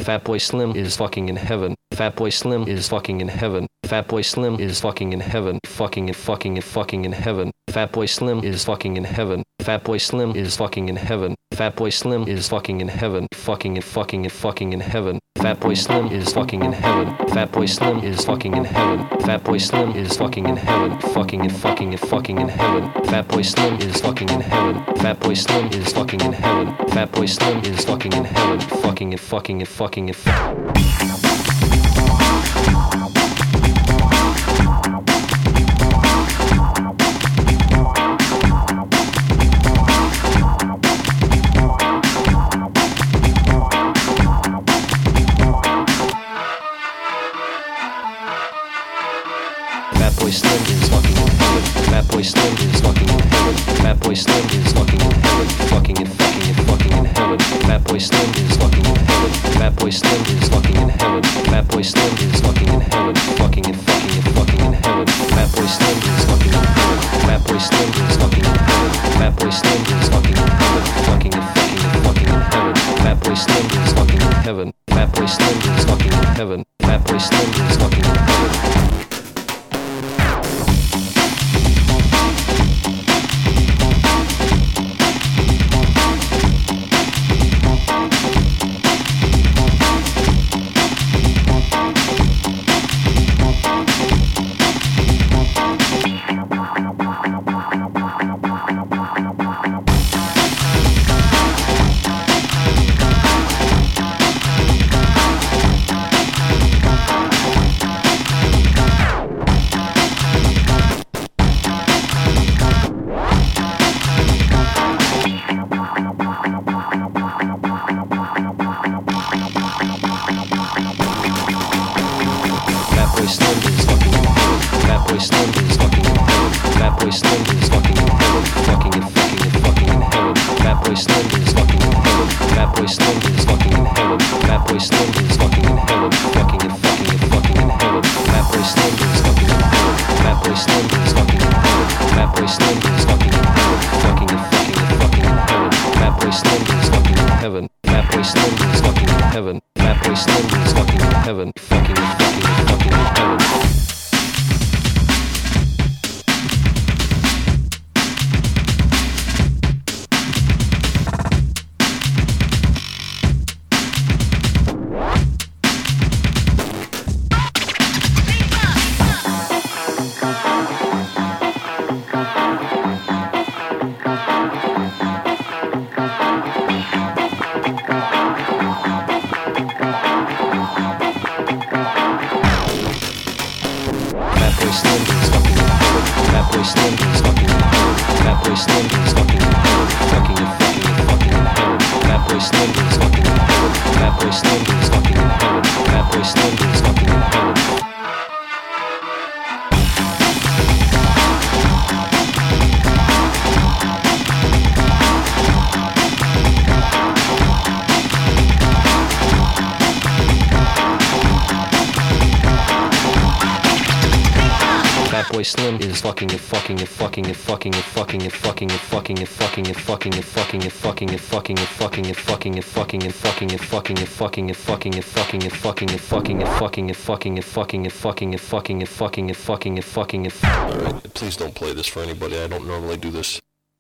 Fatboy Slim is fucking in heaven. Fatboy Slim is fucking in heaven. Fatboy Slim is fucking in heaven. Fucking in heaven. Fatboy Slim is fucking in heaven. Fatboy Slim is fucking in heaven. Fatboy Slim is fucking in heaven. Fucking in heaven. Fatboy Slim is fucking in heaven. Fatboy Slim is fucking in heaven. Fatboy Slim is fucking in heaven. Fucking in heaven. Fatboy Slim is fucking in heaven. Fatboy Slim is fucking in heaven. Fatboy Slim is fucking in heaven. Fucking in Fatboy Slim is fucking in heaven. Fatboy Slim is fucking in heaven. Fatboy Slim is fucking in heaven. Fucking in heaven. Fatboy Slim is fucking in heaven. Fatboy Slim is fucking in heaven. Fatboy Slim is fucking in heaven. Fucking in heaven. Fatboy Slim is fucking in heaven. Fatboy Slim is fucking in heaven. Fatboy Slim is fucking in heaven. Fucking in heaven. Fatboy Slim is fucking in heaven. Fatboy Slim is fucking in heaven. Fatboy Slim is fucking in heaven. Fatboy Slim is fucking in heaven. Fatboy Slim is fucking in heaven. Fatboy Slim is fucking in heaven. Fucking in heaven. Fatboy Slim is fucking in heaven. Fatboy Slim is fucking in heaven. Fatboy Slim is fucking in heaven. Fucking in heaven. Fatboy Slim is fucking in heaven. Fatboy Slim is fucking in heaven. Fatboy Slim is fucking in heaven. Fucking in heaven. Fatboy Slim is fucking in heaven. Fatboy Slim is fucking in heaven. Fatboy Slim is fucking in heaven. Fucking in heaven. Fatboy Slim is fucking in heaven. Fatboy Slim is fucking in heaven. Fatboy Slim is fucking in heaven. Fucking in heaven. Fatboy Slim is fucking in heaven. Fatboy Slim is fucking in heaven. Fatboy Slim is fucking in heaven. Fatboy Slim is fucking in Alright, please don't play this for anybody. I don't normally do this.